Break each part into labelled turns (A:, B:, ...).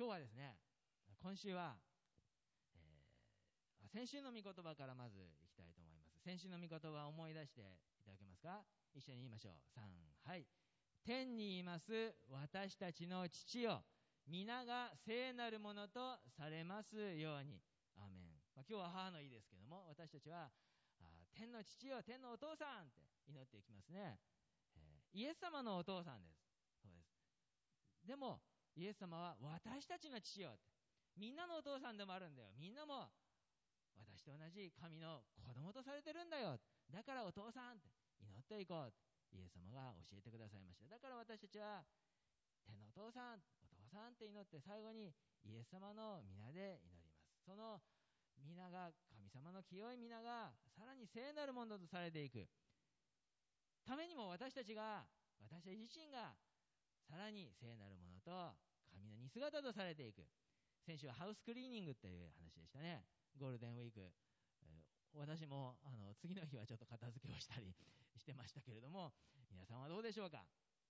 A: 今日はですね、今週は、先週の御言葉からまずいきたいと思います。先週の御言葉を思い出していただけますか？一緒に言いましょう。3、はい。天にいます私たちの父よ、皆が聖なるものとされますように。アーメン。今日は母の日ですけども、私たちは天の父よ、天のお父さんって祈っていきますね。イエス様のお父さんです。そうです。でもイエス様は私たちの父よって、みんなのお父さんでもあるんだよ。みんなも私と同じ神の子供とされてるんだよ。だからお父さんって祈っていこう。イエス様が教えてくださいました。だから私たちは天のお父さん、お父さんって祈って、最後にイエス様の皆で祈ります。その皆が、神様の清い皆がさらに聖なるものとされていくためにも、私たち自身がさらに聖なるものと神の似姿とされていく。先週はハウスクリーニングっていう話でしたね。ゴールデンウィーク、私も次の日はちょっと片付けをしたりしてましたけれども、皆さんはどうでしょうか？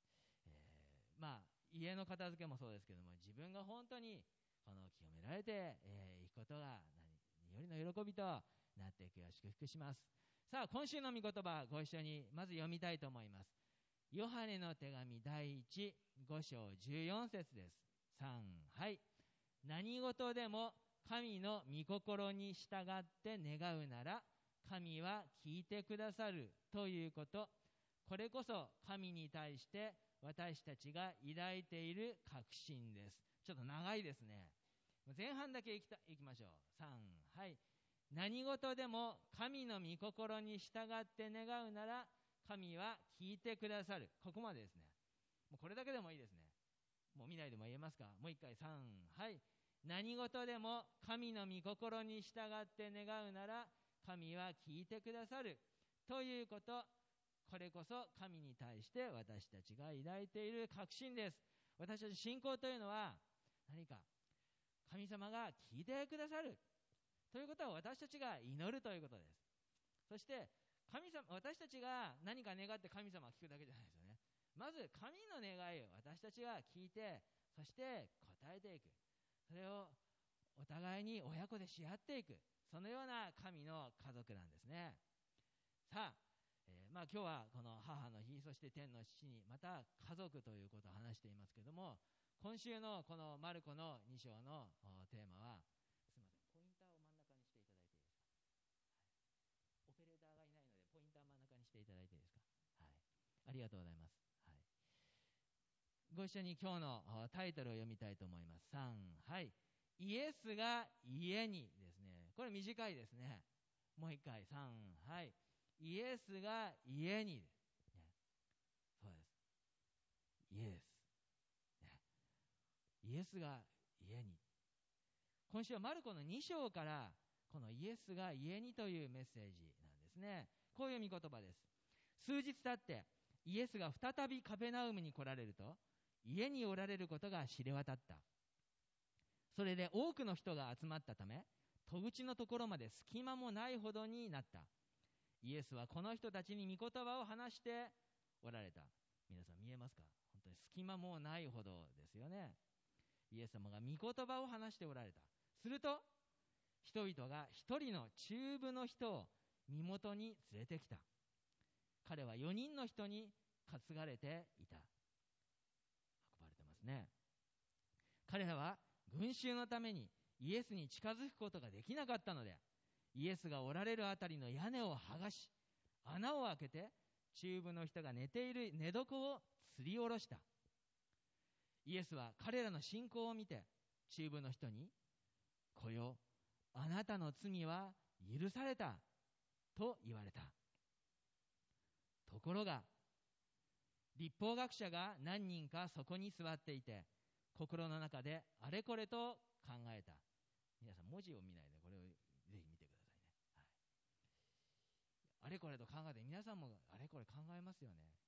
A: 家の片付けもそうですけども、自分が本当に清められていくことが何よりの喜びとなっていくよう祝福します。さあ、今週の御言葉ご一緒にまず読みたいと思います。ヨハネの手紙第5章14節です。3、はい。何事でも神の御心に従って願うなら、神は聞いてくださるということ。これこそ神に対して私たちが抱いている確信です。ちょっと長いですね。前半だけいきましょう。3、はい。何事でも神の御心に従って願うなら、神は聞いてくださる。ここまでですね。もうこれだけでもいいですね。もう見ないでも言えますか？もう一回。3、はい。何事でも神の御心に従って願うなら、神は聞いてくださるということ。これこそ神に対して私たちが抱いている確信です。私たち信仰というのは何か、神様が聞いてくださるということは、私たちが祈るということです。そして私たちが何か願って神様が聞くだけじゃないですよね。まず神の願いを私たちが聞いて、そして答えていく。それをお互いに親子でし合っていく、そのような神の家族なんですね。さあ、今日はこの母の日、そして天の父に、また家族ということを話していますけども、今週のこのマルコの2章のテーマは、すみません、ポインターを真ん中にしていただいていいですか？はい、オペレーターがいないのでポインター真ん中にしていただいていいですか？はい、ありがとうございます。はい、ご一緒に今日のタイトルを読みたいと思います。3、はい。イエスが家にですね。これ短いですね。もう一回。3、はい。イエスが家に、ね、そうです。イエス、ね、イエスが家に。今週はマルコの2章からこのイエスが家にというメッセージなんですね。こういう御言葉です。数日経ってイエスが再びカペナウムに来られると、家におられることが知れ渡った。それで多くの人が集まったため、戸口のところまで隙間もないほどになった。イエスはこの人たちに御言葉を話しておられた。皆さん見えますか？本当に隙間もないほどですよね。イエス様が御言葉を話しておられた。すると人々が一人の中部の人を身元に連れてきた。彼は4人の人に担がれていた。運ばれてますね。彼らは群衆のためにイエスに近づくことができなかったので、イエスがおられるあたりの屋根を剥がし、穴を開けて中部の人が寝ている寝床を吊り下ろした。イエスは彼らの信仰を見て中部の人に、来よ、あなたの罪は許されたと言われた。ところが律法学者が何人かそこに座っていて、心の中であれこれと考えた。皆さん文字を見ないでこれをぜひ見てくださいね。はい、あれこれと考えて、皆さんもあれこれ考えますよね。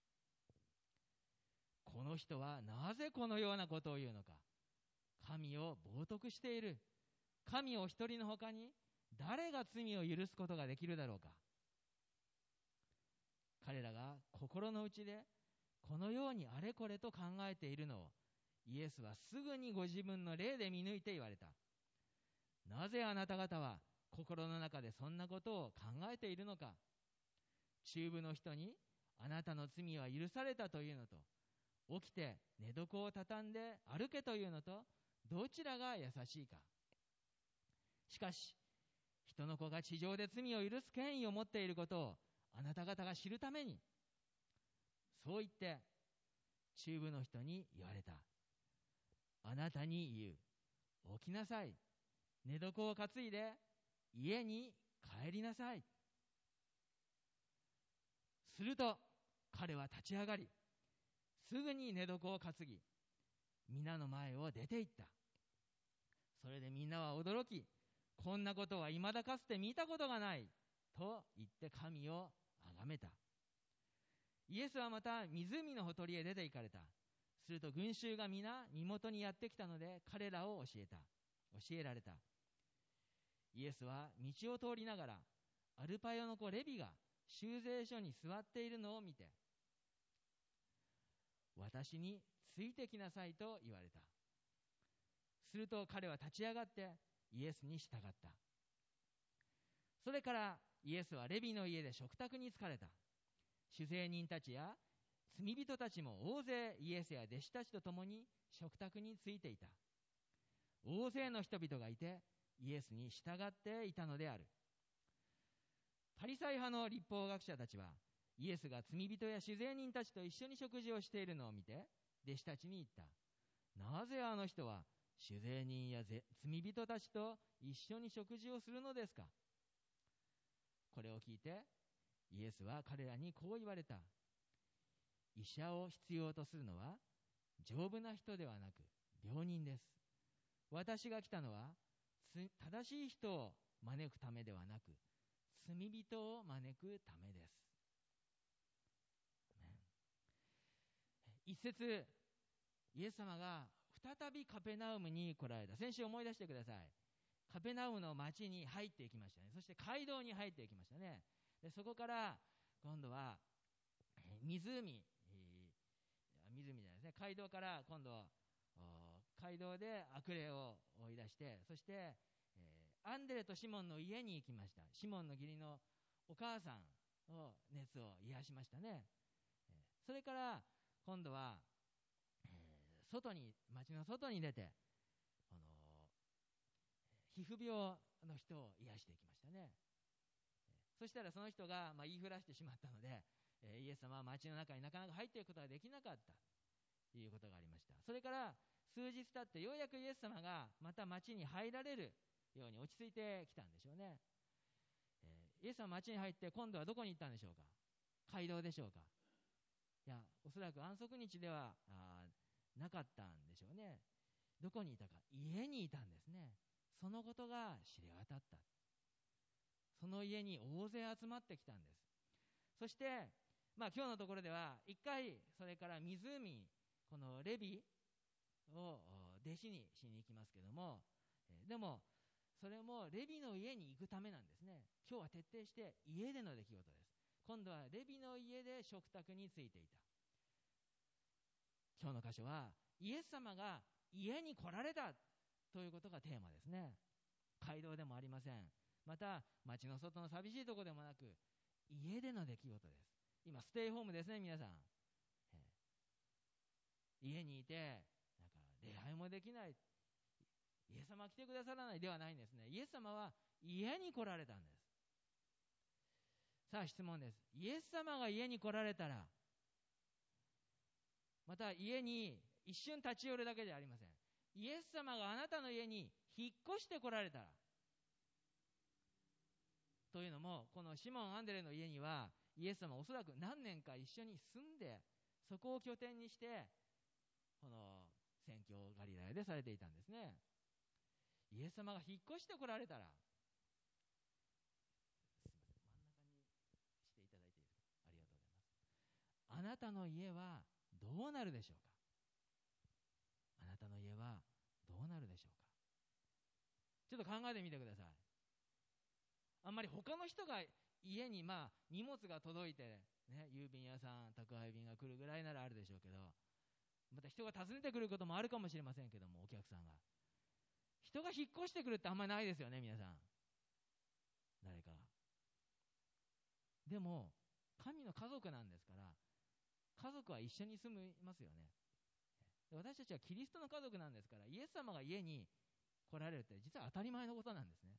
A: この人はなぜこのようなことを言うのか。神を冒涜している。神お一人の他に誰が罪を許すことができるだろうか。彼らが心の内でこのようにあれこれと考えているのをイエスはすぐにご自分の霊で見抜いて言われた。なぜあなた方は心の中でそんなことを考えているのか。中部の人にあなたの罪は許されたというのと、起きて寝床を畳んで歩けというのと、どちらが優しいか。しかし人の子が地上で罪を許す権威を持っていることをあなた方が知るために、そう言って中部の人に言われた。あなたに言う。起きなさい。寝床を担いで家に帰りなさい。すると彼は立ち上がり、すぐに寝床を担ぎ、皆の前を出て行った。それでみんなは驚き、こんなことは未だかつて見たことがないと言って神を崇めた。イエスはまた湖のほとりへ出て行かれた。すると群衆が皆身元にやってきたので、彼らを教えられた。イエスは道を通りながら、アルパヨの子レビが修税所に座っているのを見て、私についてきなさいと言われた。すると彼は立ち上がってイエスに従った。それからイエスはレビの家で食卓に疲れた。酒税人たちや罪人たちも大勢イエスや弟子たちと共に食卓についていた。大勢の人々がいてイエスに従っていたのである。パリサイ派の律法学者たちはイエスが罪人や酒税人たちと一緒に食事をしているのを見て弟子たちに言った。なぜあの人は酒税人や罪人たちと一緒に食事をするのですか。これを聞いてイエスは彼らにこう言われた。医者を必要とするのは丈夫な人ではなく病人です。私が来たのは正しい人を招くためではなく罪人を招くためです。一節、イエス様が再びカペナウムに来られた。先週思い出してください。カペナウムの町に入っていきましたね。そして街道に入っていきましたね。でそこから今度は湖じゃないですね。街道から今度街道で悪霊を追い出して、そして、アンデレとシモンの家に行きました。シモンの義理のお母さんを熱を癒しましたね。それから今度は、町の外に出て皮膚病の人を癒していきましたね。そしたらその人が、言いふらしてしまったので、イエス様は町の中になかなか入っていくことができなかったということがありました。それから数日経ってようやくイエス様がまた町に入られるように落ち着いてきたんでしょうね。イエス様は町に入って今度はどこに行ったんでしょうか。街道でしょうか。いや、おそらく安息日ではなかったんでしょうね。どこにいたか、家にいたんですね。そのことが知れ渡った。その家に大勢集まってきたんです。そして、今日のところでは一回、それから湖、このレビを弟子にしに行きますけども、でもそれもレビの家に行くためなんですね。今日は徹底して家での出来事です。今度はレビの家で食卓についていた。今日の箇所はイエス様が家に来られたということがテーマですね。街道でもありません。また町の外の寂しいところでもなく、家での出来事です。今ステイホームですね、皆さん。家にいて礼拝もできない、イエス様は来てくださらないではないんですね。イエス様は家に来られたんです。さあ質問です。イエス様が家に来られたら、また家に一瞬立ち寄るだけではありません。イエス様があなたの家に引っ越して来られたら、というのもこのシモン・アンデレの家にはイエス様はおそらく何年か一緒に住んで、そこを拠点にしてこの宣教ガリラヤでされていたんですね。イエス様が引っ越して来られたら、真ん中にしていただいていいですか。ありがとうございます。あなたの家はどうなるでしょうか。あなたの家はどうなるでしょうか。ちょっと考えてみてください。あんまり他の人が家に荷物が届いて、郵便屋さん宅配便が来るぐらいならあるでしょうけど、 また人が訪ねてくることもあるかもしれませんけども、お客さんが。人が引っ越してくるってあんまりないですよね、皆さん。誰かが。でも、神の家族なんですから、家族は一緒に住みますよね。私たちはキリストの家族なんですから、イエス様が家に来られるって実は当たり前のことなんですね。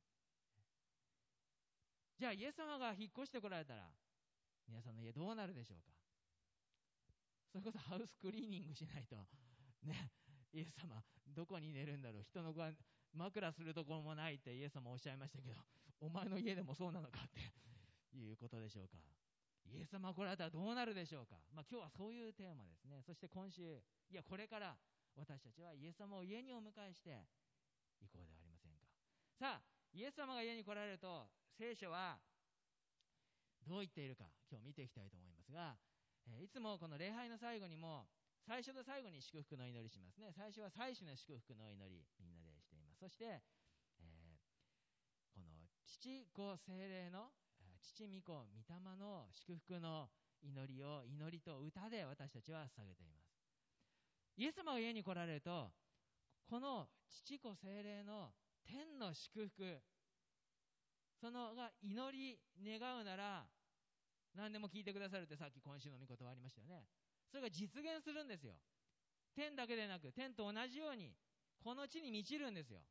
A: じゃあイエス様が引っ越してこられたら、皆さんの家どうなるでしょうか。それこそハウスクリーニングしないとね、イエス様どこに寝るんだろう、人の枕するところもないってイエス様おっしゃいましたけど、お前の家でもそうなのかっていうことでしょうか。イエス様が来られたらどうなるでしょうか。今日はそういうテーマですね。そして今週、これから私たちはイエス様を家にお迎えしていこうではありませんか。さあ、イエス様が家に来られると聖書はどう言っているか、今日見ていきたいと思いますが、いつもこの礼拝の最後にも最初と最後に祝福の祈りしますね。最初は祭司の祝福の祈り、みんなでしています。そして、この父子聖霊の父御子御霊の祝福の祈りを祈りと歌で私たちは捧げています。イエス様が家に来られると、この父子聖霊の天の祝福、そのが祈り願うなら何でも聞いてくださるって、さっき今週の御言葉ありましたよね。それが実現するんですよ。天だけでなく、天と同じようにこの地に満ちるんですよ。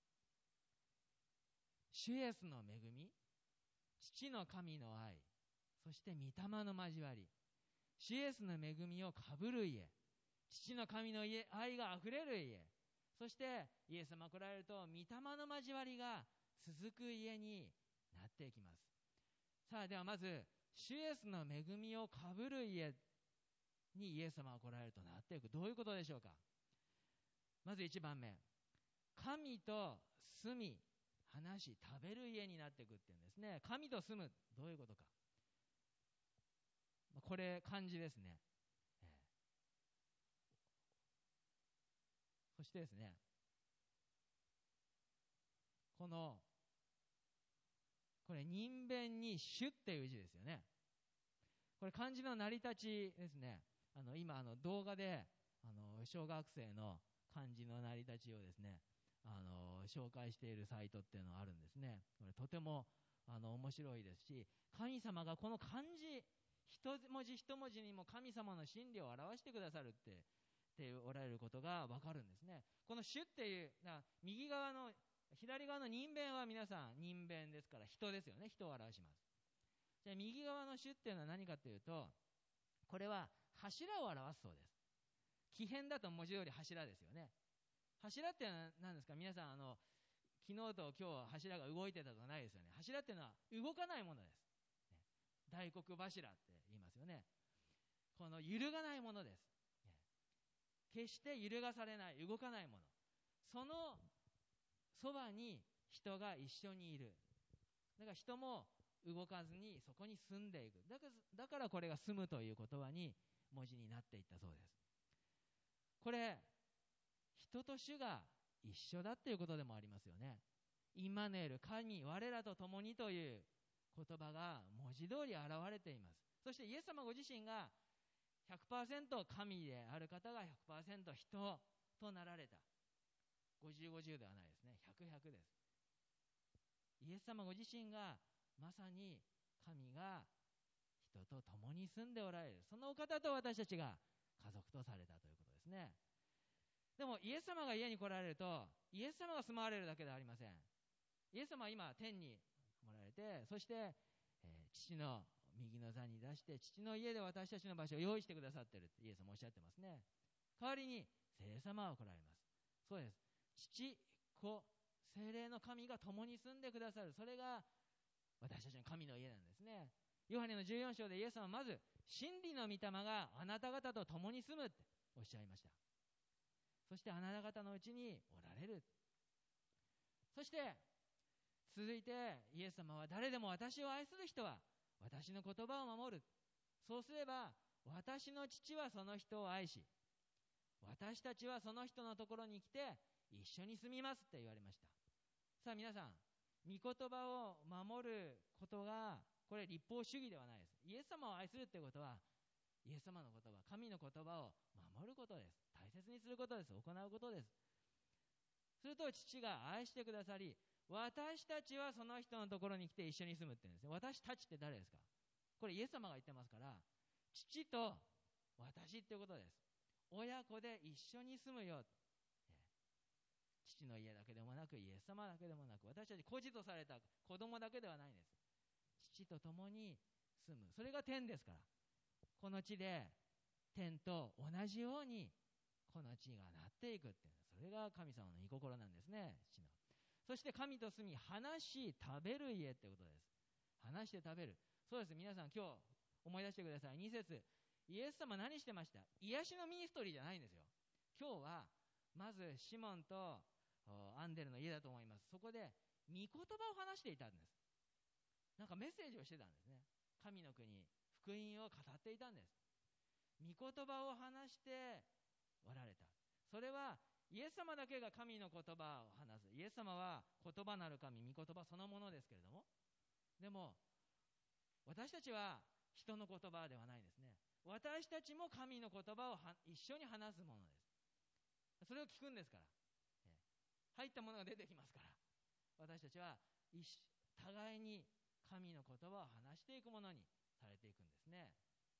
A: 主イエスの恵み、父の神の愛、そして御霊の交わり、主イエスの恵みをかぶる家、父の神の愛があふれる家、そしてイエス様来られると御霊の交わりが続く家になっていきます。さあ、ではまず主イエスの恵みをかぶる家にイエス様が来られるとなっていく。どういうことでしょうか。まず1番目、神と住み話し食べる家になっていくっていうんですね。神と住む、どういうことか、これ漢字ですね。そしてですね、これ人弁に主っていう字ですよね。これ漢字の成り立ちですね。今動画で小学生の漢字の成り立ちをですね、紹介しているサイトっていうのがあるんですね。これとても面白いですし、神様がこの漢字一文字一文字にも神様の真理を表してくださるっておられることが分かるんですね。この主っていう右側の左側の人弁は皆さん人弁ですから人ですよね。人を表します。じゃあ右側の主っていうのは何かというと、これは柱を表すそうです。木偏だと文字通り柱ですよね。柱って何ですか。皆さん昨日と今日柱が動いてたとかないですよね。柱っていうのは動かないものです、ね、大黒柱って言いますよね。この揺るがないものです、ね、決して揺るがされない、動かないもの。そのそばに人が一緒にいる。だから人も動かずにそこに住んでいく。だからこれが住むという言葉に文字になっていったそうです。これ人と主が一緒だっていうことでもありますよね。イマヌエル、神我らと共にという言葉が文字通り現れています。そしてイエス様ご自身が 100% 神である方が 100% 人となられた。50-50ではないですね。100-100です。イエス様ご自身がまさに神が人と共に住んでおられる、そのお方と私たちが家族とされたということですね。でもイエス様が家に来られると、イエス様が住まわれるだけではありません。イエス様は今天に来られて、そして、父の右の座に出して父の家で私たちの場所を用意してくださっているってイエス様おっしゃってますね。代わりに聖霊様が来られます。そうです。父子聖霊の神が共に住んでくださる、それが私たちの神の家なんですね。ヨハネの14章でイエス様はまず真理の御霊があなた方と共に住むっておっしゃいました。そしてあなた方のうちにおられる。そして続いてイエス様は誰でも私を愛する人は私の言葉を守る。そうすれば私の父はその人を愛し、私たちはその人のところに来て一緒に住みますって言われました。さあ皆さん、御言葉を守ることがこれ立法主義ではないです。イエス様を愛するってことはイエス様の言葉、神の言葉を守ることです。大切にすることです。行うことです。すると父が愛してくださり、私たちはその人のところに来て一緒に住むって言うんですね。私たちって誰ですか？これイエス様が言ってますから、父と私ってことです。親子で一緒に住むよ。父の家だけでもなく、イエス様だけでもなく、私たち孤児とされた子供だけではないんです。父と共に住む。それが天ですから。この地で天と同じようにこの地がなっていくっていう、それが神様の御心なんですね。父の。そして神と住み、話し食べる家ってことです。話して食べる。そうです。皆さん今日思い出してください。2節、イエス様何してました？癒しのミニストリーじゃないんですよ。今日はまずシモンとアンデルの家だと思います。そこで御言葉を話していたんです。なんかメッセージをしてたんですね。神の国、福音を語っていたんです。御言葉を話しておられた。それはイエス様だけが神の言葉を話す。イエス様は言葉なる神、御言葉そのものですけれども、でも私たちは人の言葉ではないですね。私たちも神の言葉を一緒に話すものです。それを聞くんですから、入ったものが出てきますから、私たちは互いに神の言葉を話していくものにされていくんですね。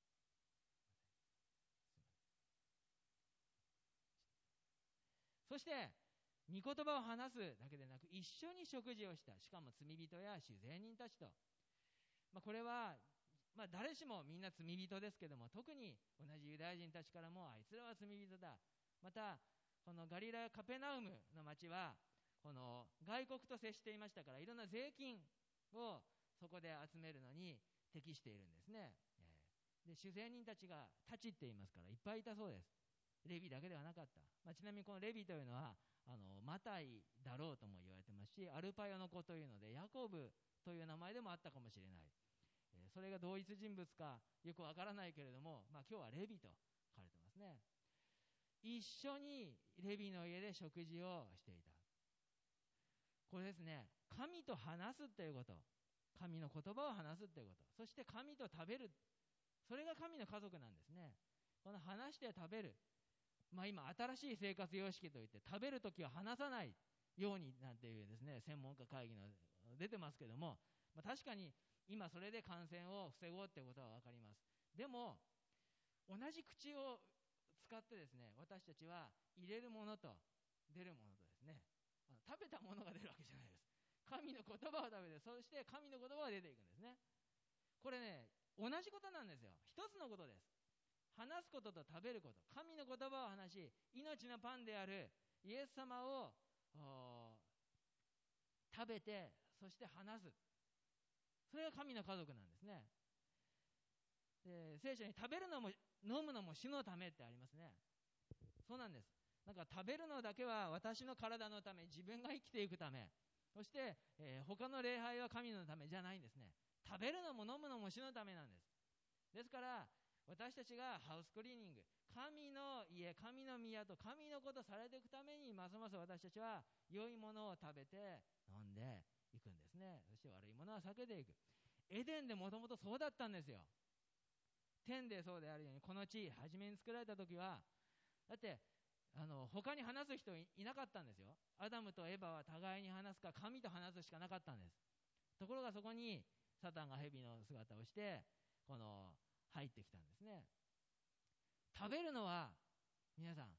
A: そして御言葉を話すだけでなく、一緒に食事をした。しかも罪人や酒税人たちと、これは誰しもみんな罪人ですけども、特に同じユダヤ人たちからもあいつらは罪人だ。またこのガリラヤカペナウムの町はこの外国と接していましたから、いろんな税金をそこで集めるのに適しているんですね。で酒税人たちがたちって言いますからいっぱいいたそうです。レビだけではなかった。ちなみにこのレビというのはマタイだろうとも言われてますし、アルパヨの子というのでヤコブという名前でもあったかもしれない。それが同一人物かよくわからないけれども、今日はレビと書かれてますね。一緒にレビの家で食事をしていた。これですね、神と話すということ、神の言葉を話すということ、そして神と食べる、それが神の家族なんですね。この話して食べる、今新しい生活様式といって、食べるときは話さないようになんていうですね、専門家会議の出てますけども、確かに今それで感染を防ごうってことは分かります。でも同じ口を使ってですね、私たちは入れるものと出るものとですね、食べたものが出るわけじゃないです。神の言葉を食べて、そして神の言葉が出ていくんですね。これね、同じことなんですよ。一つのことです。話すことと食べること、神の言葉を話し、命のパンであるイエス様を食べて、そして話す、それが神の家族なんですね。で聖書に食べるのも飲むのも主のためってありますね。そうなんです。なんか食べるのだけは私の体のため、自分が生きていくため、そして、他の礼拝は神のためじゃないんですね。食べるのも飲むのも主のためなんです。ですから私たちがハウスクリーニング、神の家、神の宮と神のことされていくために、ますます私たちは良いものを食べて飲んでいくんですね。そして悪いものは避けていく。エデンでもともとそうだったんですよ。天でそうであるように、この地初めに作られた時はだって他に話す人いなかったんですよ。アダムとエバは互いに話すか神と話すしかなかったんです。ところがそこにサタンが蛇の姿をして入ってきたんですね。食べるのは皆さん、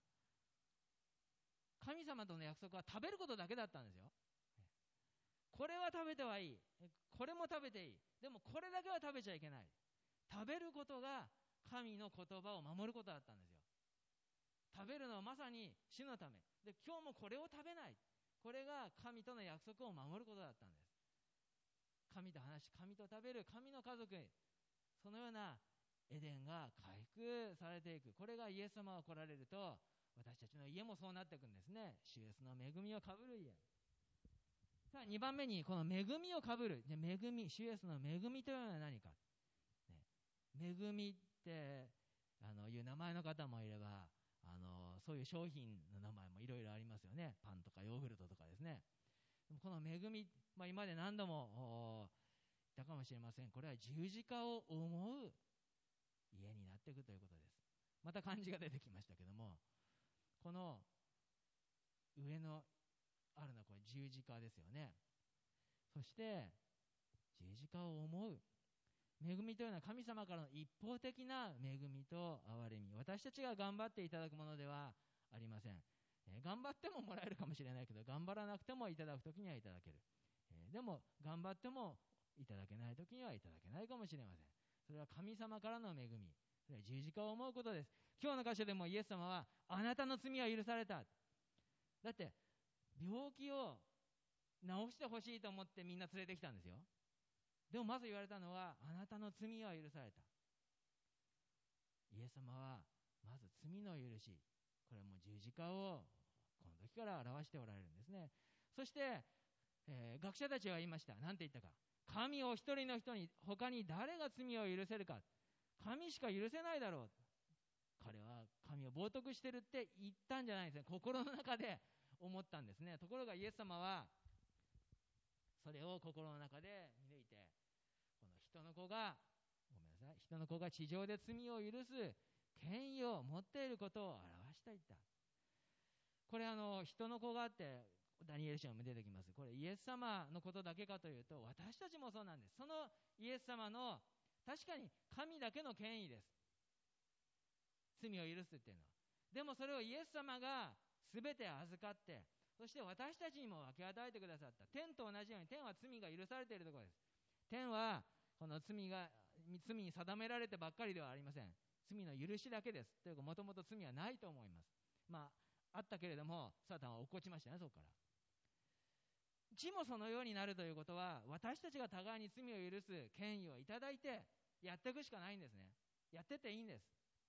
A: 神様との約束は食べることだけだったんですよ。これは食べてはいい、これも食べていい、でもこれだけは食べちゃいけない。食べることが神の言葉を守ることだったんですよ。食べるのはまさに主のためで、今日もこれを食べない、これが神との約束を守ることだったんです。神と話し、神と食べる、神の家族、そのようなエデンが回復されていく。これがイエス様が来られると、私たちの家もそうなっていくんですね。主イエスの恵みをかぶる家。さあ2番目にこの恵みをかぶる、恵み、主イエスの恵みというのは何か、恵みっていう名前の方もいれば、そういう商品の名前もいろいろありますよね。パンとかヨーグルトとかですね。でもこの恵み、今まで何度も言ったかもしれません。これは十字架を思う家になってっていくということです。また漢字が出てきましたけども、この上のあるのはこれ十字架ですよね。そして十字架を思う恵みというのは神様からの一方的な恵みと憐れみ、私たちが頑張っていただくものではありません。頑張ってももらえるかもしれないけど、頑張らなくてもいただくときにはいただける。でも頑張ってもいただけないときにはいただけないかもしれません。それは神様からの恵み、それは十字架を思うことです。今日の箇所でもイエス様はあなたの罪は許された。だって病気を治してほしいと思ってみんな連れてきたんですよ。でもまず言われたのは、あなたの罪は許された。イエス様はまず罪の許し、これはもう十字架をこの時から表しておられるんですね。そして、学者たちは言いました。何て言ったか。神を一人の人に他に誰が罪を許せるか。神しか許せないだろう。彼は神を冒涜してるって言ったんじゃないんですね。心の中で思ったんですね。ところがイエス様はそれを心の中で見抜いて、この人の子が地上で罪を許す権威を持っていることを表したいった。これ人の子がってダニエル書にも出てきます。これイエス様のことだけかというと、私たちもそうなんです。そのイエス様の確かに神だけの権威です。罪を許すっていうのは。でもそれをイエス様が全て預かって、そして私たちにも分け与えてくださった。天と同じように、天は罪が許されているところです。天はこの罪に定められてばっかりではありません。罪の許しだけです。というか、もともと罪はないと思います。あったけれども、サタンは落っこちましたね、そこから。地もそのようになるということは、私たちが互いに罪を許す権威をいただいてやっていくしかないんですね。やってていいんです。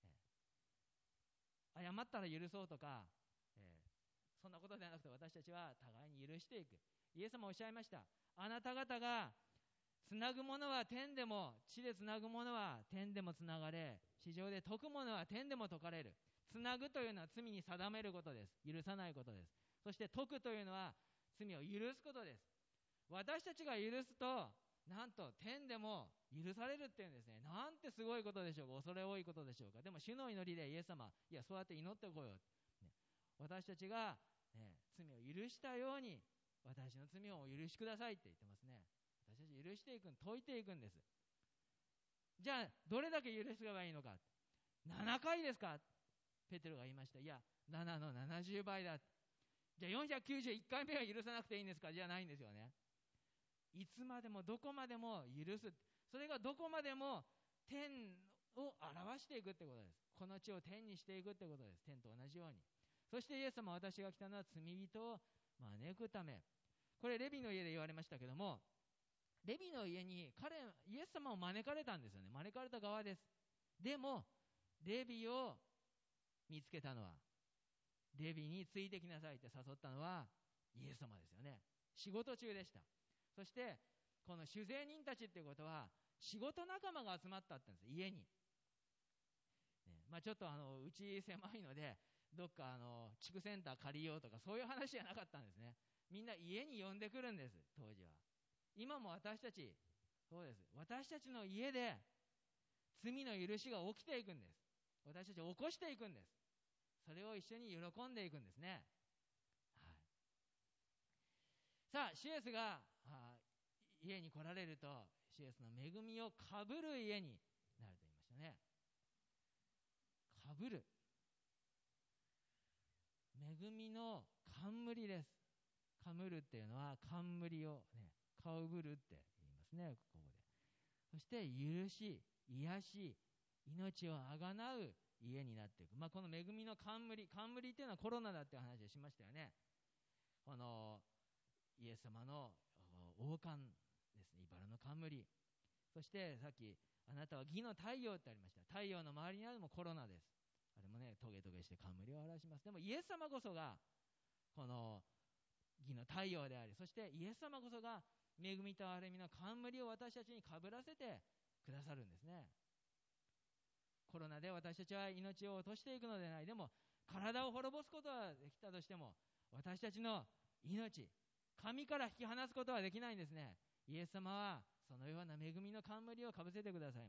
A: 謝ったら許そうとか、そんなことではなくて、私たちは互いに許していく。イエス様おっしゃいました。あなた方がつなぐものは天でも、地でつなぐものは天でもつながれ、地上で解くものは天でも解かれる。つなぐというのは罪に定めることです。許さないことです。そして解くというのは罪を許すことです。私たちが許すと、なんと天でも許されるっていうんですね。なんてすごいことでしょうか。恐れ多いことでしょうか。でも主の祈りでイエス様、いやそうやって祈ってこよう、私たちが、罪を許したように私の罪をお許しくださいって言ってますね。私たち許していく、解いていくんです。じゃあどれだけ許せばいいのか。7回ですか。ペテロが言いました。いや7の70倍だ。じゃあ491回目は許さなくていいんですか。じゃないんですよね。いつまでもどこまでも許す。それがどこまでも天を表していくってことです。この地を天にしていくってことです。天と同じように。そしてイエス様、私が来たのは罪人を招くため。これレビの家で言われましたけども、レビの家にイエス様を招かれたんですよね。招かれた側です。でもレビを見つけたのは、レビについてきなさいって誘ったのはイエス様ですよね。仕事中でした。そしてこの酒税人たちっていうことは仕事仲間が集まったって言うんです、家に、ちょっとうち狭いのでどっか地区センター借りようとかそういう話じゃなかったんですね。みんな家に呼んでくるんです。当時は。今も私たちそうです。私たちの家で罪の許しが起きていくんです。私たちを起こしていくんです。それを一緒に喜んでいくんですね。さあ、シエスが家に来られると、シエスの恵みをかぶる家になると言いましたね。かぶる。恵みの冠です。かむるっていうのは冠をね、かぶるって言いますね、ここで。そして許し、癒し、命をあがなう家になっていく。この恵みの冠っていうのはコロナだっていう話をしましたよね。このイエス様の王冠ですね、茨の冠。そしてさっきあなたは義の太陽ってありました。太陽の周りにあるのもコロナです。あれもね、トゲトゲして冠を表します。でもイエス様こそがこの義の太陽であり、そしてイエス様こそが恵みと憐れみの冠を私たちにかぶらせてくださるんですね。コロナで私たちは命を落としていくのではない。でも体を滅ぼすことはできたとしても、私たちの命、神から引き離すことはできないんですね。イエス様はそのような恵みの冠をかぶせてくださいます。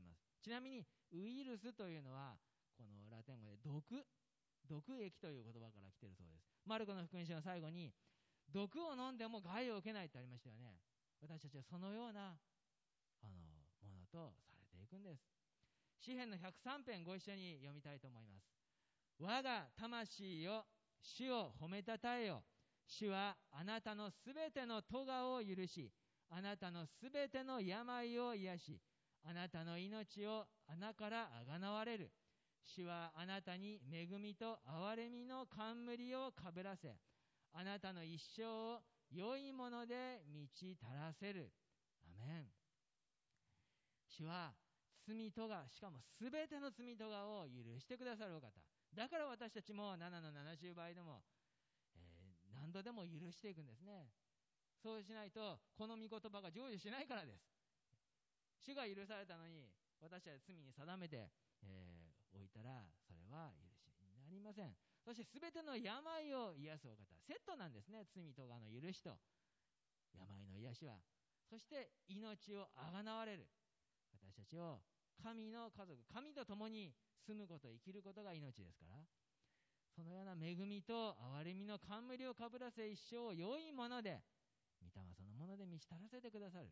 A: ちなみにウイルスというのはこのラテン語で毒液という言葉から来ているそうです。マルコの福音書の最後に毒を飲んでも害を受けないってありましたよね。私たちはそのようなものとされていくんです。詩編の103編ご一緒に読みたいと思います。我が魂よ、主を褒めたたえよ。主はあなたのすべての咎を許し、あなたのすべての病を癒し、あなたの命を穴からあがなわれる。主はあなたに恵みと憐れみの冠をかぶらせ、あなたの一生を良いもので満ち足らせる。アメン。主は罪咎、しかもすべての罪咎を許してくださるお方。だから私たちも7の70倍でも、何度でも許していくんですね。そうしないとこの御言葉が成就しないからです。主が許されたのに私は罪に定めて、置いたらそれは許しになりません。そして全ての病を癒すお方、セットなんですね。罪咎の許しと病の癒しは。そして命をあがなわれる。私たちを神の家族、神と共に住むこと、生きることが命ですから、そのような恵みと憐れみの冠をかぶらせ、一生を良いもので、御霊そのもので満ち足らせてくださる。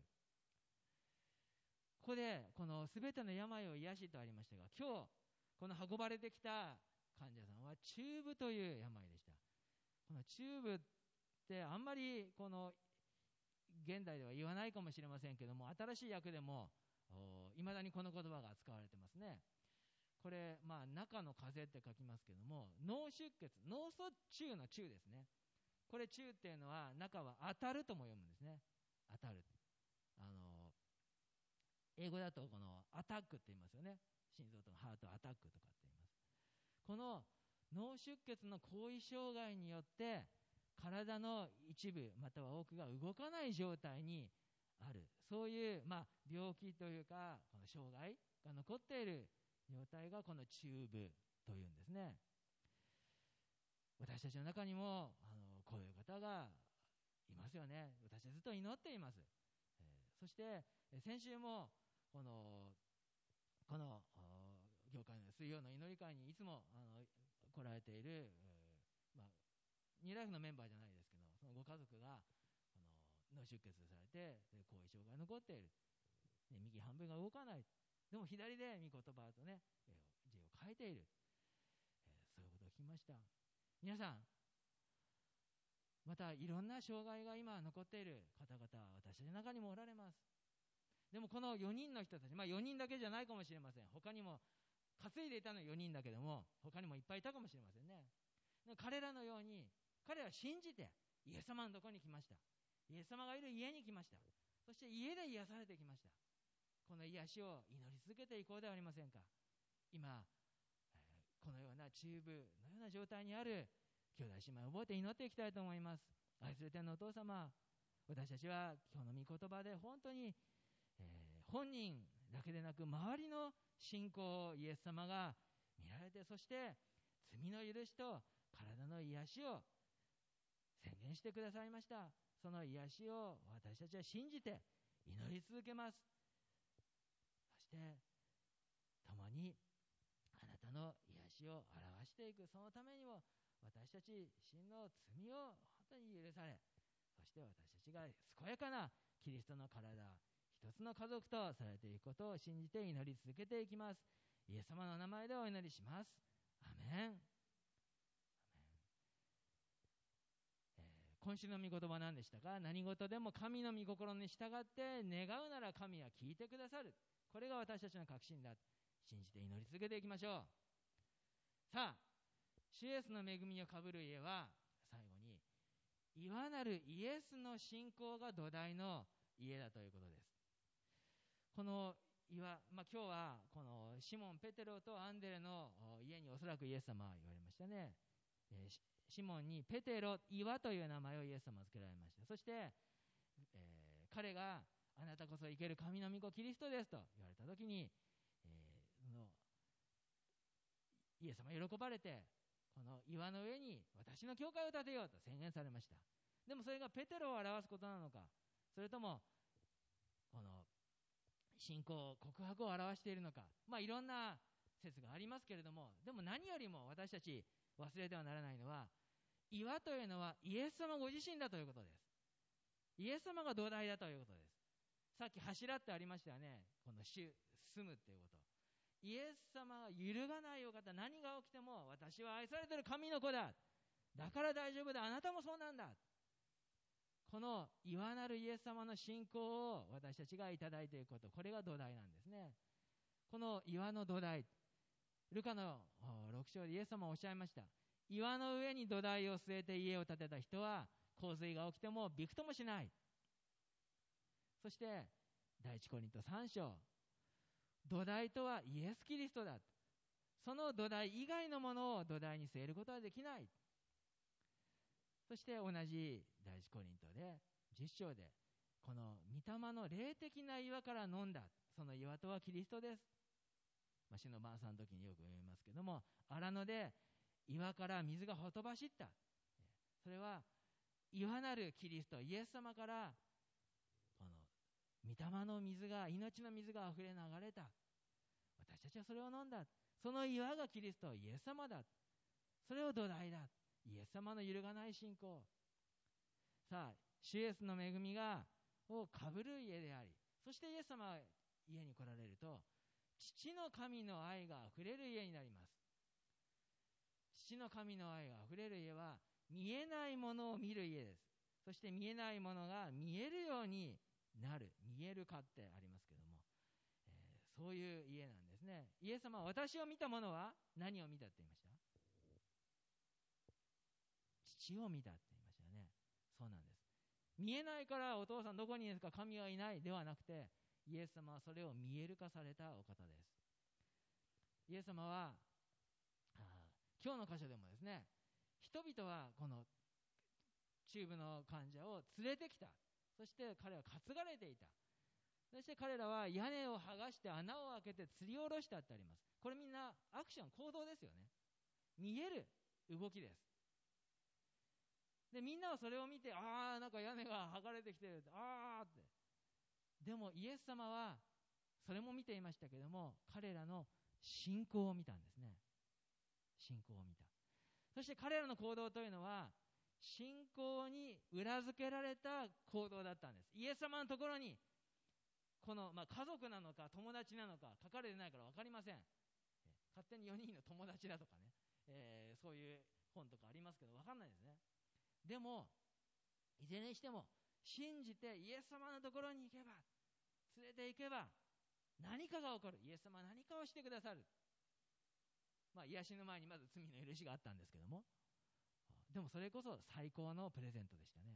A: ここでこのすべての病を癒しとありましたが、今日この運ばれてきた患者さんはチューブという病でした。このチューブってあんまりこの現代では言わないかもしれませんけども、新しい訳でもいまだにこの言葉が使われてますね。これ中の風って書きますけども、脳出血、脳卒中の中ですね。これ中っていうのは中は当たるとも読むんですね。当たる、英語だとこのアタックって言いますよね。心臓とかハートアタックとかって言います。この脳出血の後遺障害によって体の一部または多くが動かない状態にある、そういう、病気というかこの障害が残っている状態がこのチューブというんですね。私たちの中にもこういう方がいますよね。私はずっと祈っています。そして先週もこの業界の水曜の祈り会にいつも来られている、ニューライフのメンバーじゃないですけど、そのご家族が脳出血されて後遺症が残っている、右半分が動かない、でも左で御言葉とね字を書いている、そういうことを聞きました。皆さんまたいろんな障害が今残っている方々、私の中にもおられます。でもこの4人の人たち、4人だけじゃないかもしれません。他にも担いでいたのは4人だけども、他にもいっぱいいたかもしれませんね。彼らのように彼らは信じてイエス様のところに来ました。イエス様がいる家に来ました。そして家で癒されてきました。この癒しを祈り続けていこうではありませんか。今、このようなチューブのような状態にある兄弟姉妹を覚えて祈っていきたいと思います。愛する天のお父様、私たちは今日の御言葉で本当に、本人だけでなく周りの信仰をイエス様が見られて、そして罪の許しと体の癒しを宣言してくださいました。その癒しを私たちは信じて祈り続けます。そして共にあなたの癒しを表していく、そのためにも私たち真の罪を本当に許され、そして私たちが健やかなキリストの体、一つの家族とされていくことを信じて祈り続けていきます。イエス様の名前でお祈りします。アメン。今週の御言葉何でしたか。何事でも神の御心に従って願うなら神は聞いてくださる。これが私たちの確信だ。信じて祈り続けていきましょう。さあ、主イエスの恵みをかぶる家は最後にいわなるイエスの信仰が土台の家だということです。この岩、今日はこのシモン・ペテロとアンデレの家におそらくイエス様は言われましたね。シモンにペテロ、岩という名前をイエス様は付けられました。そして、彼があなたこそ生ける神の御子キリストですと言われたときに、イエス様喜ばれて、この岩の上に私の教会を建てようと宣言されました。でもそれがペテロを表すことなのか、それともこの信仰、告白を表しているのか、いろんな説がありますけれども、でも何よりも私たち忘れてはならないのは、岩というのはイエス様ご自身だということです。イエス様が土台だということです。さっき柱ってありましたよね。この住むっていうこと。イエス様は揺るがないお方、何が起きても私は愛されている神の子だ。だから大丈夫だ。あなたもそうなんだ。この岩なるイエス様の信仰を私たちがいただいていくこと、これが土台なんですね。この岩の土台、ルカの6章でイエス様はおっしゃいました。岩の上に土台を据えて家を建てた人は洪水が起きてもびくともしない。そして第一コリント3章、土台とはイエス・キリストだ。その土台以外のものを土台に据えることはできない。そして同じ第一コリントで10章で、この御霊の霊的な岩から飲んだ、その岩とはキリストです。主の晩餐の時によく読みますけども、荒野で岩から水がほとばしった。それは岩なるキリスト、イエス様からこの御霊の水が、命の水があふれ流れた。私たちはそれを飲んだ。その岩がキリスト、イエス様だ。それを土台だ。イエス様の揺るがない信仰。さあ、主イエスの恵みをかぶる家であり、そしてイエス様が家に来られると、父の神の愛があふれる家になります。父の神の愛があふれる家は見えないものを見る家です。そして見えないものが見えるようになる、見える化ってありますけども、そういう家なんですね。イエス様は私を見た者は何を見たって言いました？父を見たって言いましたよね。そうなんです。見えないからお父さんどこにいるんですか、神はいないではなくて、イエス様はそれを見える化されたお方です。イエス様は今日の箇所でもですね、人々はこの中部の患者を連れてきた。そして彼は担がれていた。そして彼らは屋根を剥がして穴を開けて吊り下ろしたってあります。これみんなアクション、行動ですよね。見える動きです。で、みんなはそれを見て、なんか屋根が剥がれてきてるって、って。でもイエス様はそれも見ていましたけども、彼らの信仰を見たんですね。信仰を見た。そして彼らの行動というのは信仰に裏付けられた行動だったんです。イエス様のところにこの、家族なのか友達なのか書かれてないから分かりません。勝手に4人の友達だとかね、そういう本とかありますけど分かんないですね。でもいずれにしても信じてイエス様のところに行けば、連れて行けば何かが起こる。イエス様は何かをしてくださる。癒しの前にまず罪の許しがあったんですけども、でもそれこそ最高のプレゼントでしたね。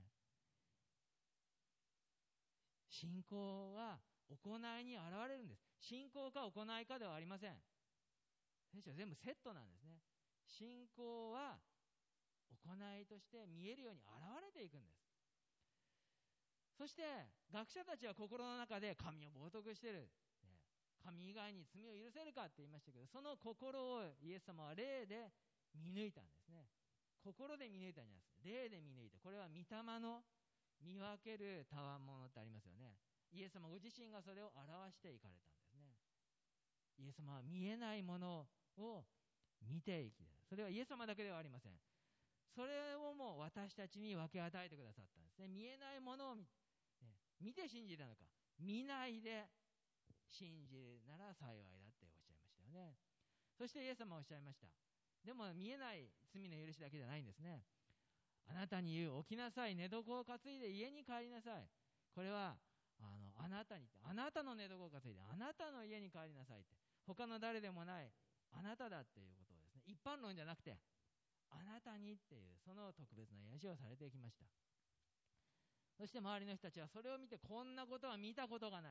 A: 信仰は行いに現れるんです。信仰か行いかではありません。聖書は全部セットなんですね。信仰は行いとして見えるように現れていくんです。そして学者たちは心の中で神を冒涜している、神以外に罪を許せるかって言いましたけど、その心をイエス様は霊で見抜いたんですね。心で見抜いたんじゃないです。霊で見抜いて、これは御霊の見分ける賜物ってありますよね。イエス様ご自身がそれを表していかれたんですね。イエス様は見えないものを見ていき、それはイエス様だけではありません。それをもう私たちに分け与えてくださったんですね。見えないものを見て信じたのか、見ないで信じるなら幸いだっておっしゃいましたよね。そしてイエス様はおっしゃいました。でも見えない罪の許しだけじゃないんですね。あなたに言う、起きなさい、寝床を担いで家に帰りなさい。これはあなたに、あなたの寝床を担いであなたの家に帰りなさいって、他の誰でもないあなただっていうことをですね、一般論じゃなくてあなたにっていう、その特別な癒しをされてきました。そして周りの人たちはそれを見て、こんなことは見たことがない。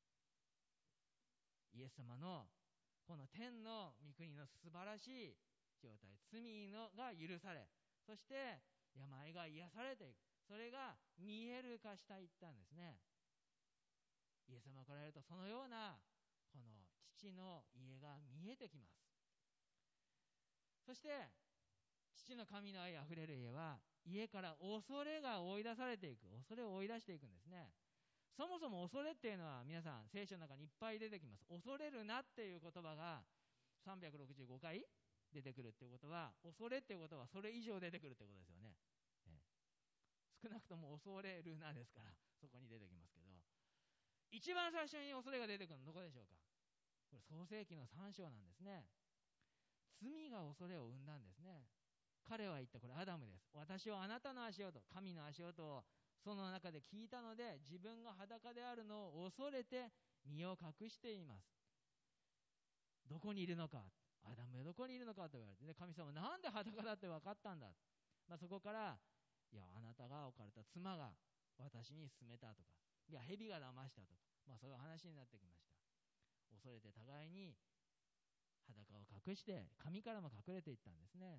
A: イエス様のこの天の御国の素晴らしい状態、罪のが許され、そして病が癒されていく、それが見える化したいったんですね。イエス様が来られると、そのようなこの父の家が見えてきます。そして父の神の愛あふれる家は、家から恐れが追い出されていく、恐れを追い出していくんですね。 そもそも恐れっていうのは皆さん聖書の中にいっぱい出てきます。恐れるなっていう言葉が365回出てくるっていうことは、恐れっていうことはそれ以上出てくるってことですよね。少なくとも恐れるなですからそこに出てきますけど、一番最初に恐れが出てくるのどこでしょうか。これ創世記の3章なんですね。罪が恐れを生んだんですね。彼は言った、これアダムです。私はあなたの足音、神の足音をその中で聞いたので、自分が裸であるのを恐れて身を隠しています。どこにいるのか、アダムどこにいるのかと言われて、神様なんで裸だって分かったんだ。そこから、いやあなたが置かれた妻が私に勧めたとか、いや蛇が騙したとか、そういう話になってきました。恐れて互いに裸を隠して神からも隠れていったんですね。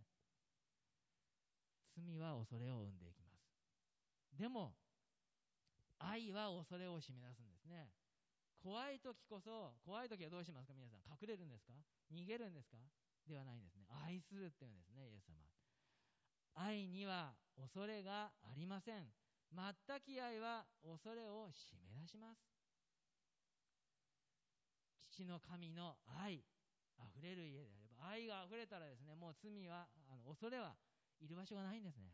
A: 罪は恐れを生んでいきます。でも愛は恐れを締め出すんですね。怖い時こそ、怖い時はどうしますか皆さん。隠れるんですか、逃げるんですかではないんですね。愛するっていうんですね、イエス様。愛には恐れがありません。全き愛は恐れを締め出します。父の神の愛あふれる家であれば、愛があふれたらですね、もう罪は恐れはいる場所がないんですね。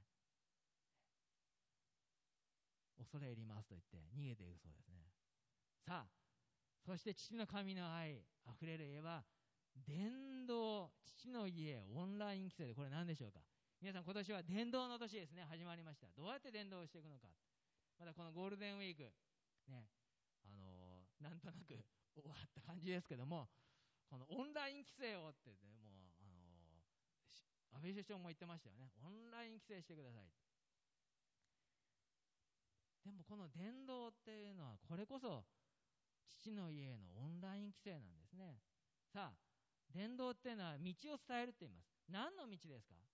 A: 恐れ入りますと言って逃げていくそうですね。さあ、そして父の神の愛あふれる家は伝道、父の家オンライン規制で、これ何でしょうか。皆さん今年は伝道の年ですね。始まりました。どうやって伝道をしていくのか。まだこのゴールデンウィークね、なんとなく終わった感じですけども、このオンライン規制をってね、もう安倍首相も言ってましたよね。オンライン規制してください。でもこの伝道っていうのは、これこそ父の家へのオンライン規制なんですね。さあ、伝道っていうのは道を伝えるって言います。何の道ですか。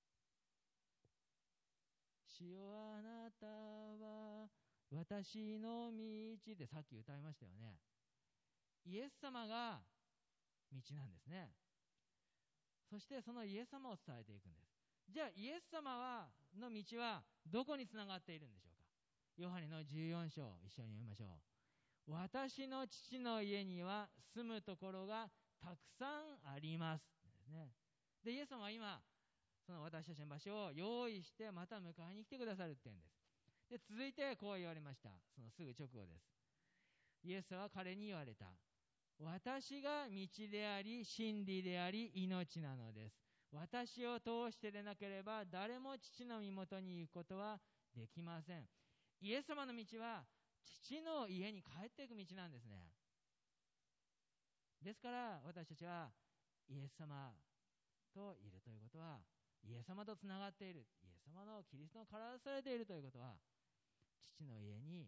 A: 主よあなたは私の道ってさっき歌いましたよね。イエス様が道なんですね。そしてそのイエス様を伝えていくんです。じゃあイエス様の道はどこにつながっているんでしょうか。ヨハネの14章一緒に読みましょう。私の父の家には住むところがたくさんありますですね。でイエス様は今その私たちの場所を用意してまた迎えに来てくださるって言うんです。で続いてこう言われました。そのすぐ直後です。イエスは彼に言われた。私が道であり真理であり命なのです。私を通してでなければ誰も父の身元に行くことはできません。イエス様の道は父の家に帰っていく道なんですね。ですから私たちはイエス様といるということは、イエス様とつながっている、イエス様のキリストの体とされているということは、父の家に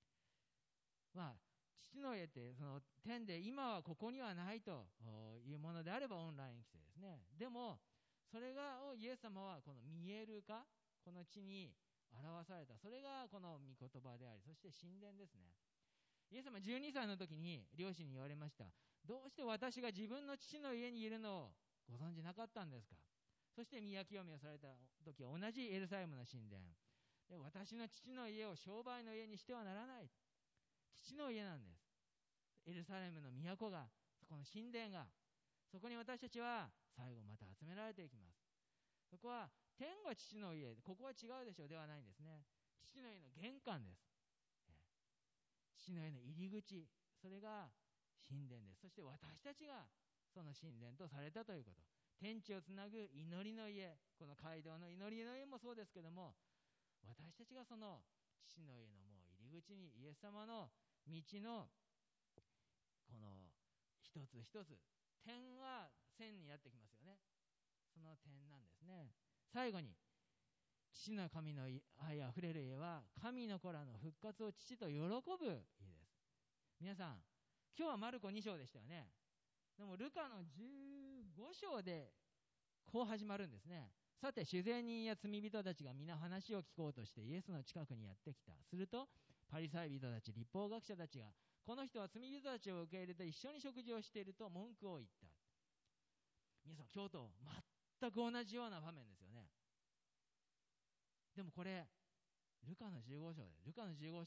A: 父の家ってその天で今はここにはないというものであればオンライン規制ですね。でもそれがイエス様はこの見える化、この地に表された、それがこの御言葉であり、そして神殿ですね。イエス様12歳の時に両親に言われました。どうして私が自分の父の家にいるのをご存じなかったんですか。そして宮清めをされた時は同じエルサレムの神殿で、私の父の家を商売の家にしてはならない、父の家なんです。エルサレムの都が、そこの神殿が、そこに私たちは最後また集められていきます。そこは天が父の家、ここは違うでしょうではないんですね。父の家の玄関です。父の家の入り口、それが神殿です。そして私たちがその神殿とされたということ。天地をつなぐ祈りの家、この街道の祈りの家もそうですけども、私たちがその父の家のもう入り口にイエス様の道のこの一つ一つ、点は線にやってきますよね。その点なんですね。最後に父の神の愛あふれる家は神の子らの復活を父と喜ぶ家です。皆さん今日はマルコ2章でしたよね。でもルカの15章でこう始まるんですね。さて主税人や罪人たちが皆話を聞こうとしてイエスの近くにやってきた。するとパリサイ人たち、律法学者たちが、この人は罪人たちを受け入れて一緒に食事をしていると文句を言った。皆さん今日と全く同じような場面ですよね。でもこれルカの15章で、ルカの15章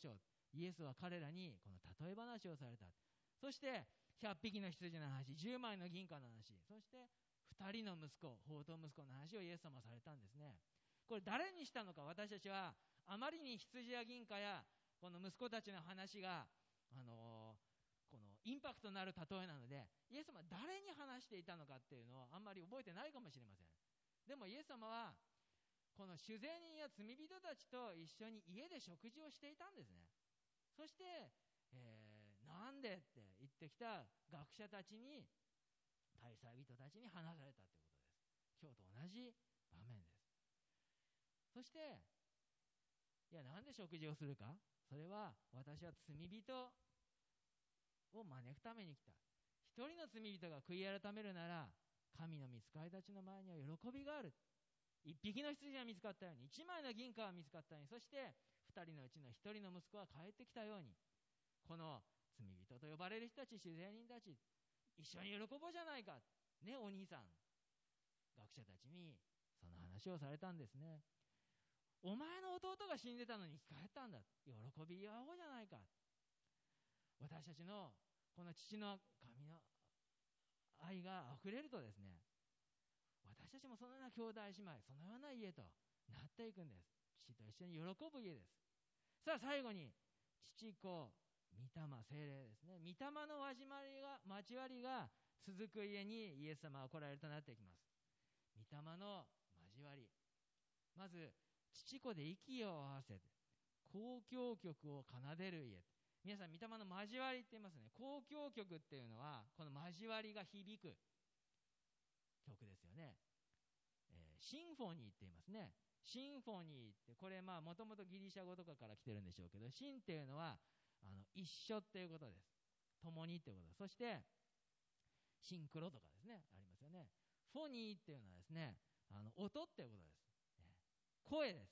A: イエスは彼らにこの例え話をされた。そして100匹の羊の話、10枚の銀貨の話、そして2人の息子、放蕩息子の話をイエス様はされたんですね。これ誰にしたのか、私たちはあまりに羊や銀貨やこの息子たちの話が、このインパクトのある例えなので、イエス様は誰に話していたのかっていうのをあんまり覚えてないかもしれません。でもイエス様はこの主税人や罪人たちと一緒に家で食事をしていたんですね。そして、なんでって言ってきた学者たちに、大祭人たちに話されたということです。今日と同じ場面です。そして、いや、なんで食事をするか。それは私は罪人を招くために来た。一人の罪人が悔い改めるなら、神の御使いたちの前には喜びがある。一匹の羊が見つかったように、一枚の銀貨が見つかったように、そして二人のうちの一人の息子が帰ってきたように、この罪人と呼ばれる人たち、主税人たち、一緒に喜ぼうじゃないか。ね、お兄さん。学者たちにその話をされたんですね。お前の弟が死んでたのに生き返ったんだ。喜び合おうじゃないか。私たちのこの父の神の愛があふれるとですね、私たちもそのような兄弟姉妹、そのような家となっていくんです。父と一緒に喜ぶ家です。さあ最後に、父子御霊聖霊ですね。御霊の交わりが続く家にイエス様が来られるとなっていきます。御霊の交わり、まず父子で息を合わせて交響曲を奏でる家。皆さん、御霊の交わりって言いますね。交響曲っていうのはこの交わりが響く曲ですよね。シンフォニーって言いますね。シンフォニーって、これもともとギリシャ語とかから来てるんでしょうけど、シンっていうのは一緒っていうことです。共にっていうことです。そしてシンクロとかですね、ありますよね。フォニーっていうのはですね、音っていうことです。声です。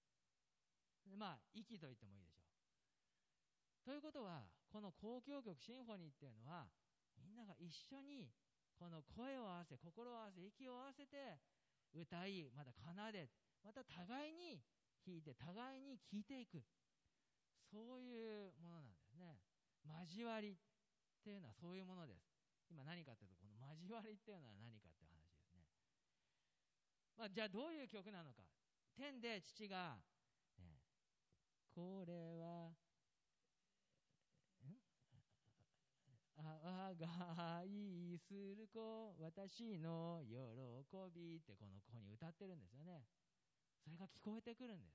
A: 息と言ってもいいでしょう。ということは、この交響曲シンフォニーっていうのは、みんなが一緒にこの声を合わせ、心を合わせ、息を合わせて歌い、また奏で、また互いに弾いて互いに聴いていく、そういうものなんですね。交わりっていうのはそういうものです。今何かというと、この交わりっていうのは何かっていう話ですね。じゃあどういう曲なのか。天で父が、これは我が愛する子、私の喜びってここに歌ってるんですよね。それが聞こえてくるんです。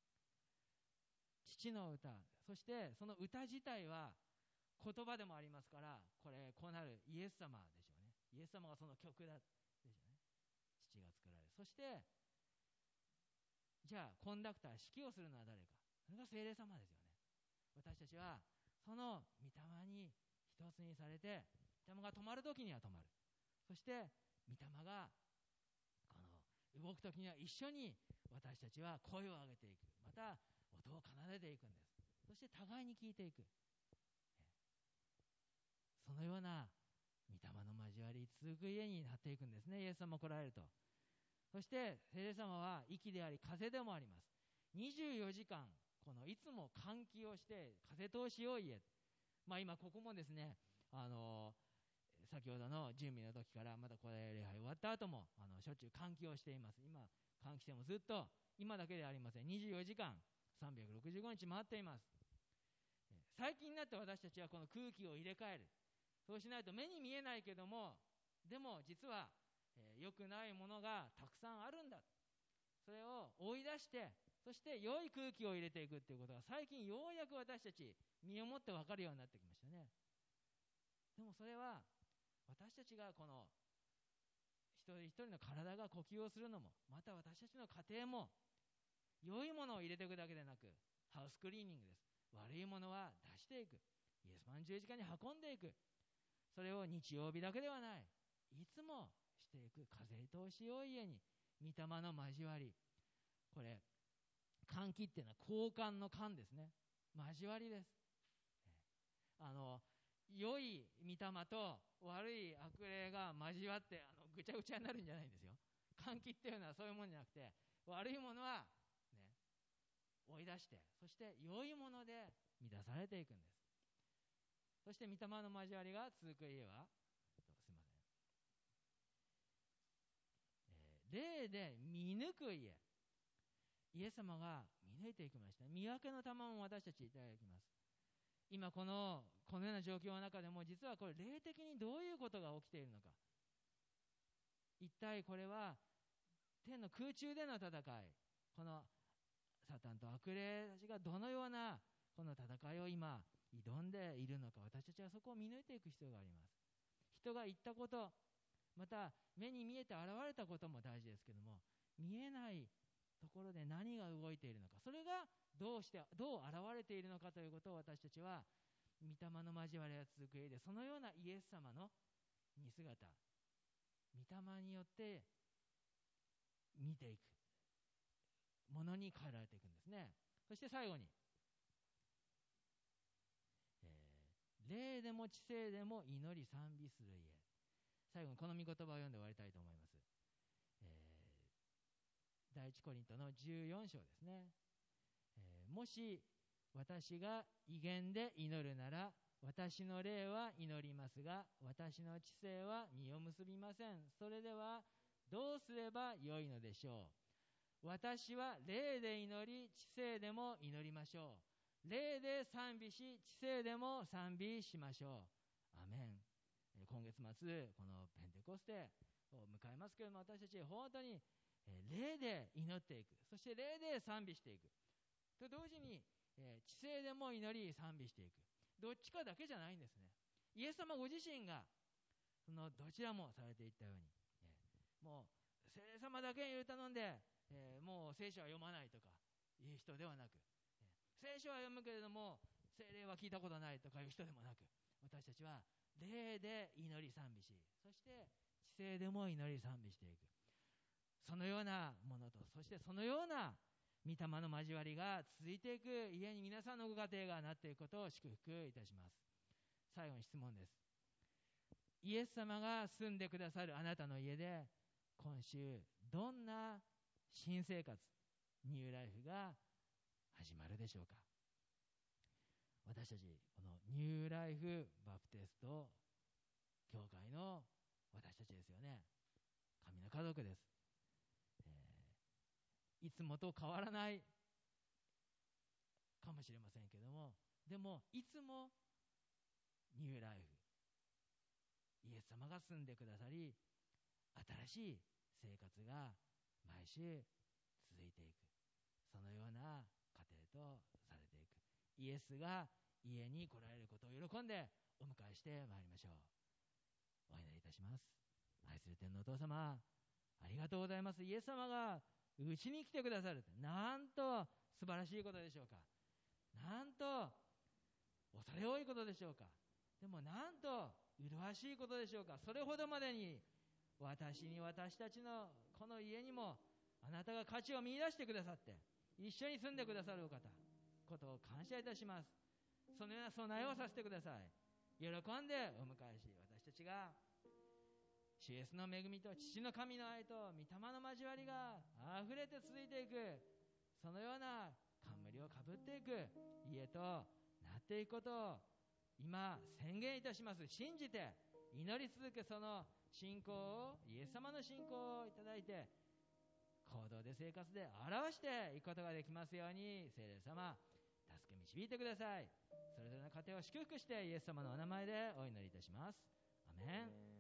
A: 父の歌、そしてその歌自体は言葉でもありますから、こうなるイエス様でしょうね。イエス様がその曲だでしょうね。父が作られる。そしてじゃあコンダクター、指揮をするのは誰か。それが聖霊様ですよね。私たちはその御霊に一つにされて、御霊が止まるときには止まる。そして御霊がこの動くときには一緒に私たちは声を上げていく。また音を奏でていくんです。そして互いに聞いていく。そのような御霊の交わり続く家になっていくんですね。イエス様来られると。そして聖霊様は息であり風でもあります。24時間このいつも換気をして風通しを家、今ここもですね、先ほどの準備の時からまたこれ礼拝終わった後もしょっちゅう換気をしています。今換気してもずっと今だけではありません。24時間365日回っています。最近になって私たちはこの空気を入れ替える。そうしないと目に見えないけども、でも実は良くないものがたくさんあるんだ。それを追い出して、そして良い空気を入れていくっていうことが最近ようやく私たち身をもって分かるようになってきましたね。でもそれは私たちがこの一人一人の体が呼吸をするのも、また私たちの家庭も良いものを入れていくだけでなく、ハウスクリーニングです。悪いものは出していく。イエス様の十字架に運んでいく。それを日曜日だけではない、いつもしていく。風通し良い家に御霊の交わり。これ換気っていうのは交換の換ですね。交わりです。良い御霊と悪い悪霊が交わってぐちゃぐちゃになるんじゃないんですよ。換気っていうのはそういうものじゃなくて、悪いものは、ね、追い出して、そして良いもので満たされていくんです。そして御霊の交わりが続く家は、すいません、霊で見抜く家。イエス様が見抜いていきました。見分けの賜物を私たちいただきます。今このような状況の中でも、実はこれ霊的にどういうことが起きているのか、一体これは天の空中での戦い、このサタンと悪霊たちがどのようなこの戦いを今挑んでいるのか、私たちはそこを見抜いていく必要があります。人が言ったこと、また目に見えて現れたことも大事ですけども、見えないところで何が動いているのか、それがどう現れているのかということを、私たちは御霊の交わりが続く家で、そのようなイエス様の似姿、御霊によって見ていくものに変えられていくんですね。そして最後に、霊でも知性でも祈り賛美する家。最後にこの御言葉を読んで終わりたいと思います。第一コリントの14章ですね。もし私が威厳で祈るなら、私の霊は祈りますが、私の知性は実を結びません。それではどうすればよいのでしょう。私は霊で祈り、知性でも祈りましょう。霊で賛美し、知性でも賛美しましょう。アメン。今月末、このペンテコステを迎えますけれども、私たち本当に霊で祈っていく、そして霊で賛美していくと同時に、知性でも祈り賛美していく、どっちかだけじゃないんですね。イエス様ご自身がそのどちらもされていったように、もう聖霊様だけに頼んで、もう聖書は読まないとかいう人ではなく、聖書は読むけれども聖霊は聞いたことないとかいう人でもなく、私たちは霊で祈り賛美し、そして知性でも祈り賛美していく、そのようなものと、そしてそのような御霊の交わりが続いていく家に皆さんのご家庭がなっていくことを祝福いたします。最後に質問です。イエス様が住んでくださるあなたの家で、今週どんな新生活、ニューライフが始まるでしょうか。私たちこのニューライフバプテスト教会の私たちですよね。神の家族です。いつもと変わらないかもしれませんけども、でもいつもニューライフ、イエス様が住んでくださり、新しい生活が毎週続いていく、そのような家庭とされていく、イエスが家に来られることを喜んでお迎えしてまいりましょう。お祈りいたします。愛する天のお父様、ありがとうございます。イエス様がうちに来てくださる、なんと素晴らしいことでしょうか。なんと恐れ多いことでしょうか。でもなんと麗しいことでしょうか。それほどまでに私たちのこの家にもあなたが価値を見出してくださって、一緒に住んでくださるお方ことを感謝いたします。そのような備えをさせてください。喜んでお迎えし、私たちが主イエスの恵みと父の神の愛と御霊の交わりがあふれて続いていく、そのような冠をかぶっていく家となっていくことを今宣言いたします。信じて祈り続け、その信仰を、イエス様の信仰をいただいて、行動で生活で表していくことができますように、聖霊様助け導いてください。それぞれの家庭を祝福してイエス様のお名前でお祈りいたします。アメン。